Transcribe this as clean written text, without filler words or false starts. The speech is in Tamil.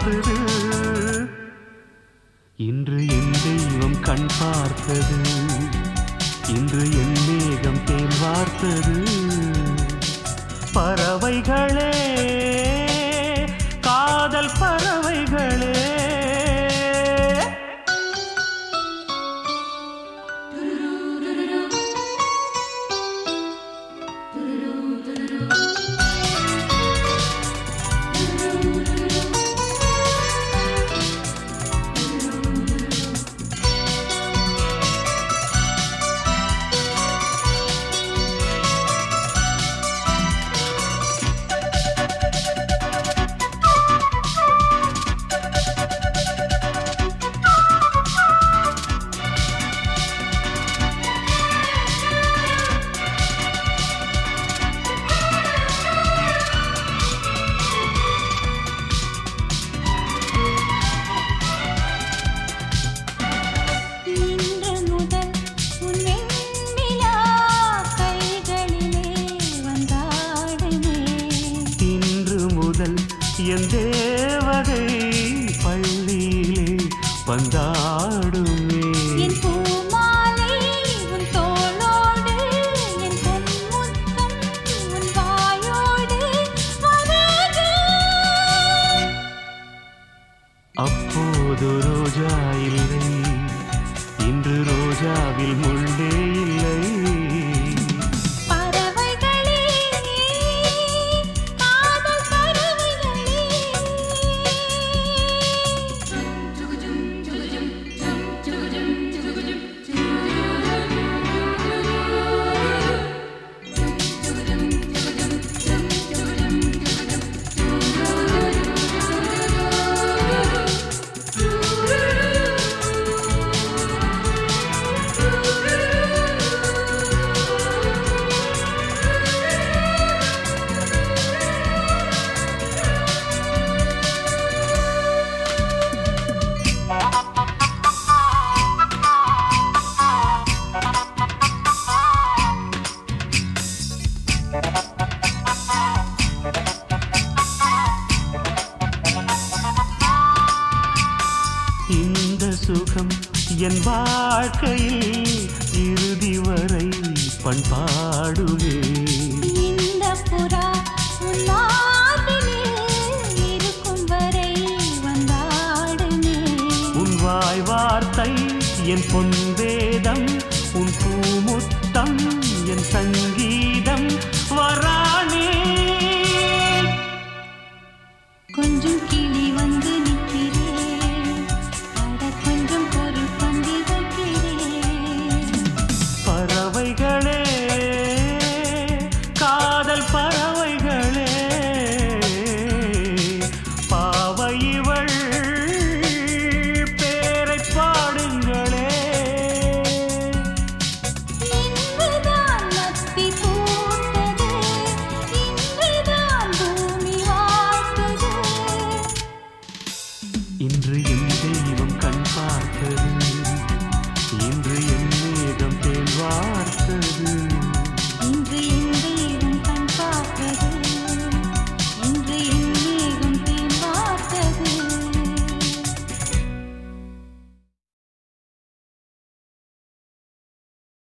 பார்த்தது இன்று என் தெய்வம் கண் பார்த்தது இன்று என் மேகம் தேன் வார்த்தது பறவைகளே காதல் பறவைகளே என் தேவதை பள்ளியிலே வந்தாடுமே என் பூமாலை உன் தோளோடு என் பொன்முத்தம் உன் வாயோடு வருக அப்போது ரோஜா இல்லை இன்று ரோஜாவில் முள்ளே இல்லை இந்த சுகம் என் வாழ்க்கையில் இறுதி வரை பண்பாடுமே இந்த புறா உன் மார்பினில் இருக்கும் வரை வந்தாடுமே உன் வாய் வார்த்தை என் பொன் வேதம் உன் பூமுத்தம் என்